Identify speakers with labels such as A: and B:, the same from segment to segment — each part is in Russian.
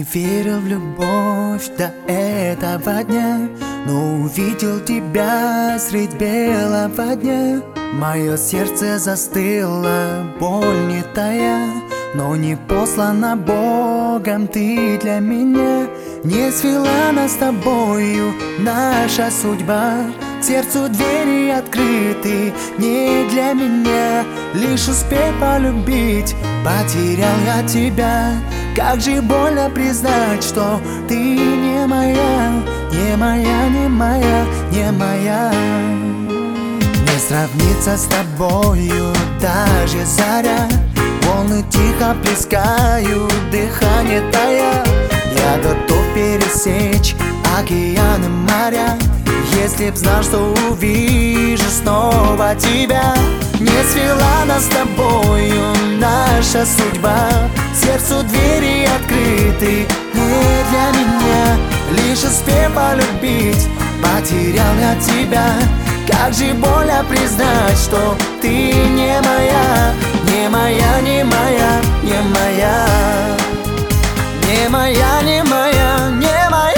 A: верил в любовь до этого дня, но увидел тебя средь белого дня. Мое сердце застыло, боль не тая, но не послана Богом ты для меня. Не свела нас с тобою наша судьба, к сердцу двери открыты не для меня. Лишь успей полюбить, потерял я тебя. Как же больно признать, что ты не моя, не моя, не моя, не моя. Не сравнится с тобою даже заря, волны тихо плескают, дыхание тая. Я готов пересечь океаны, моря, если б знал, что увижу снова тебя. Не свела нас с тобою наша судьба, сердцу двери открыты не для меня. Лишь успей полюбить, потерял я тебя. Как же больно признать, что ты не моя, не моя, не моя, не моя, не моя, не моя, не моя.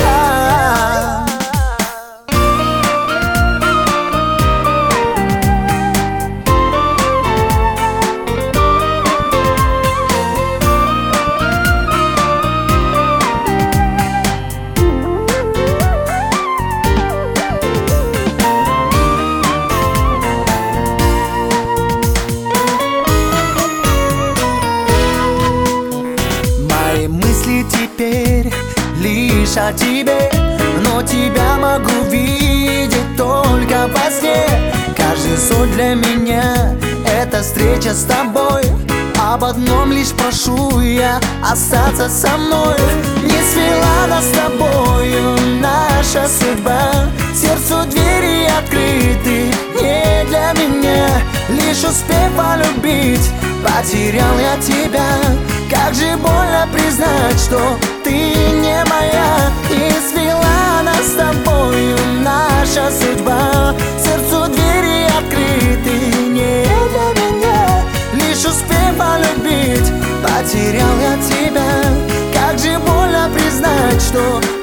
A: Теперь лишь о тебе, но тебя могу видеть только во сне. Каждый сон для меня — это встреча с тобой. Об одном лишь прошу я — остаться со мной. Не свела нас с тобою наша судьба, сердцу двери открыты не для меня. Лишь успей полюбить, потерял я тебя. Как же больно признать, что ты не моя. И свела нас с тобою наша судьба, сердцу двери открыты не для меня. Лишь успей полюбить, потерял я тебя. Как же больно признать, что